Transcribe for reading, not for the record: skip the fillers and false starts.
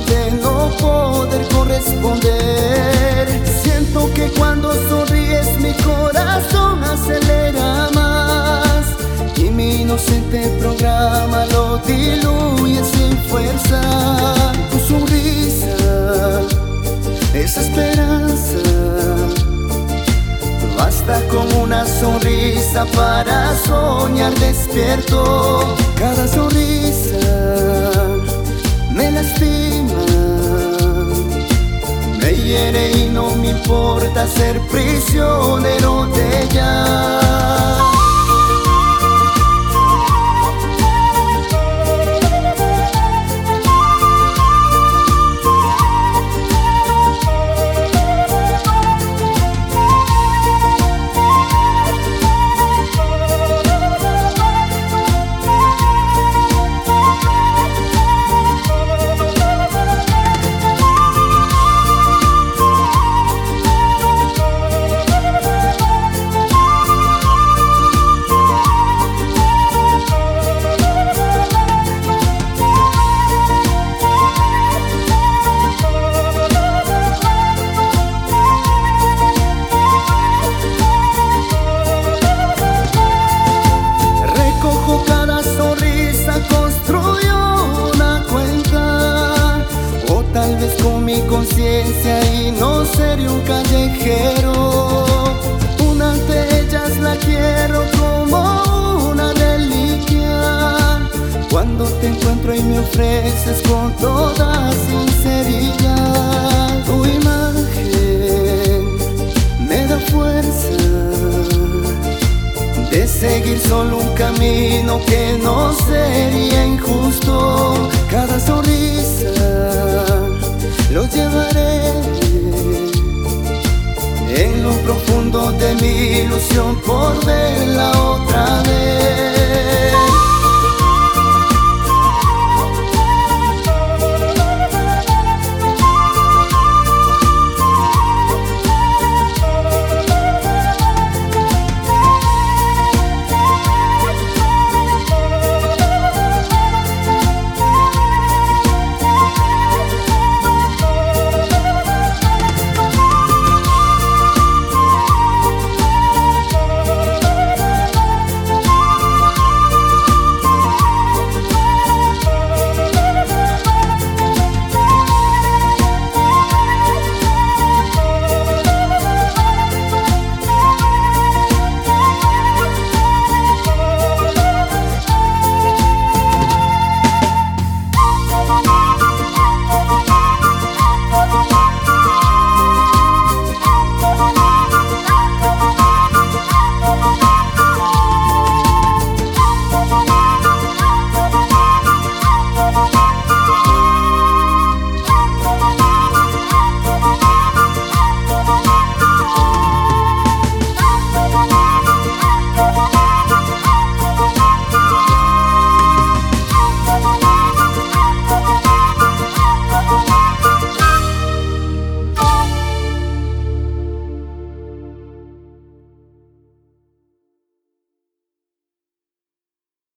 de no poder corresponder. Siento que cuando sonríes mi corazón acelera más y mi inocente programa lo diluye sin fuerza. Tu sonrisa, esa esperanza, basta con una sonrisa para soñar despierto. Cada sonrisa me lastima, me hiere y no me importa ser prisionero de ella. Conciencia y no seré un callejero. Una de ellas la quiero como una reliquia. Cuando te encuentro y me ofreces con toda sinceridad, tu imagen me da fuerza de seguir solo un camino que no sería injusto. Cada sonrisa lo llevaré en lo profundo de mi ilusión por ver.